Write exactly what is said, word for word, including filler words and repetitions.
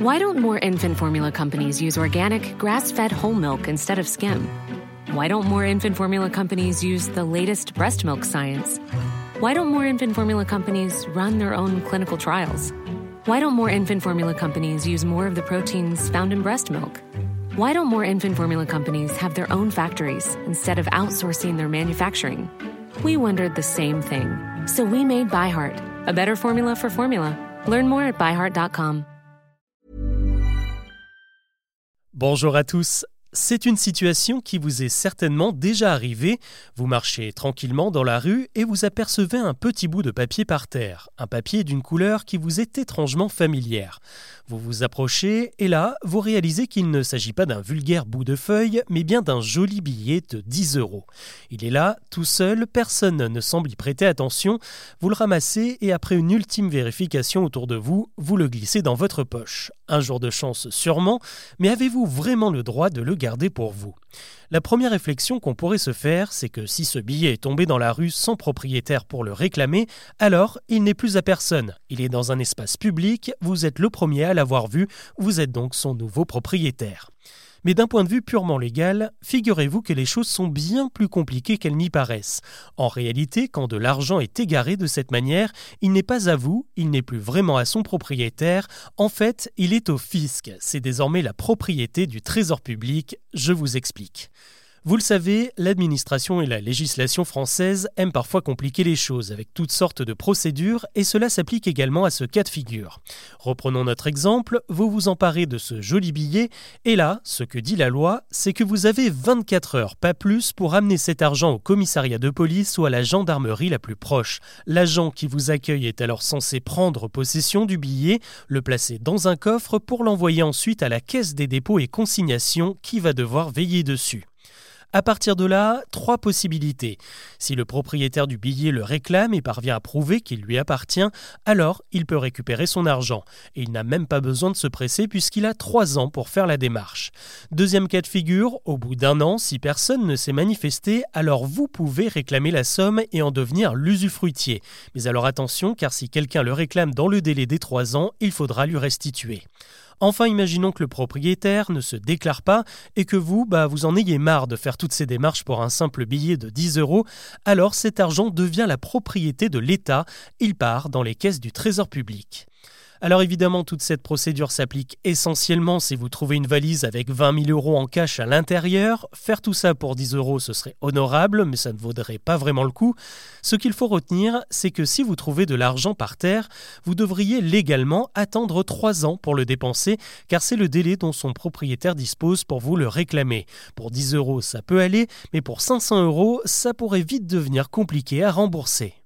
Why don't more infant formula companies use organic, grass-fed whole milk instead of skim? Why don't more infant formula companies use the latest breast milk science? Why don't more infant formula companies run their own clinical trials? Why don't more infant formula companies use more of the proteins found in breast milk? Why don't more infant formula companies have their own factories instead of outsourcing their manufacturing? We wondered the same thing. So we made ByHeart, a better formula for formula. Learn more at by heart dot com. Bonjour à tous. C'est une situation qui vous est certainement déjà arrivée. Vous marchez tranquillement dans la rue et vous apercevez un petit bout de papier par terre. Un papier d'une couleur qui vous est étrangement familière. Vous vous approchez et là, vous réalisez qu'il ne s'agit pas d'un vulgaire bout de feuille, mais bien d'un joli billet de dix euros. Il est là, tout seul, personne ne semble y prêter attention. Vous le ramassez et après une ultime vérification autour de vous, vous le glissez dans votre poche. Un jour de chance sûrement, mais avez-vous vraiment le droit de le garder pour vous ? La première réflexion qu'on pourrait se faire, c'est que si ce billet est tombé dans la rue sans propriétaire pour le réclamer, alors il n'est plus à personne. Il est dans un espace public, vous êtes le premier à l'avoir vu, vous êtes donc son nouveau propriétaire. Mais d'un point de vue purement légal, figurez-vous que les choses sont bien plus compliquées qu'elles n'y paraissent. En réalité, quand de l'argent est égaré de cette manière, il n'est pas à vous, il n'est plus vraiment à son propriétaire. En fait, il est au fisc. C'est désormais la propriété du Trésor public. Je vous explique. Vous le savez, l'administration et la législation française aiment parfois compliquer les choses avec toutes sortes de procédures et cela s'applique également à ce cas de figure. Reprenons notre exemple, vous vous emparez de ce joli billet et là, ce que dit la loi, c'est que vous avez vingt-quatre heures, pas plus, pour amener cet argent au commissariat de police ou à la gendarmerie la plus proche. L'agent qui vous accueille est alors censé prendre possession du billet, le placer dans un coffre pour l'envoyer ensuite à la caisse des dépôts et consignations qui va devoir veiller dessus. À partir de là, trois possibilités. Si le propriétaire du billet le réclame et parvient à prouver qu'il lui appartient, alors il peut récupérer son argent. Et il n'a même pas besoin de se presser puisqu'il a trois ans pour faire la démarche. Deuxième cas de figure, au bout d'un an, si personne ne s'est manifesté, alors vous pouvez réclamer la somme et en devenir l'usufruitier. Mais alors attention, car si quelqu'un le réclame dans le délai des trois ans, il faudra lui restituer. Enfin, imaginons que le propriétaire ne se déclare pas et que vous, bah, vous en ayez marre de faire toutes ces démarches pour un simple billet de dix euros, alors cet argent devient la propriété de l'État, il part dans les caisses du Trésor public. Alors évidemment, toute cette procédure s'applique essentiellement si vous trouvez une valise avec vingt mille euros en cash à l'intérieur. Faire tout ça pour dix euros, ce serait honorable, mais ça ne vaudrait pas vraiment le coup. Ce qu'il faut retenir, c'est que si vous trouvez de l'argent par terre, vous devriez légalement attendre trois ans pour le dépenser, car c'est le délai dont son propriétaire dispose pour vous le réclamer. Pour dix euros, ça peut aller, mais pour cinq cents euros, ça pourrait vite devenir compliqué à rembourser.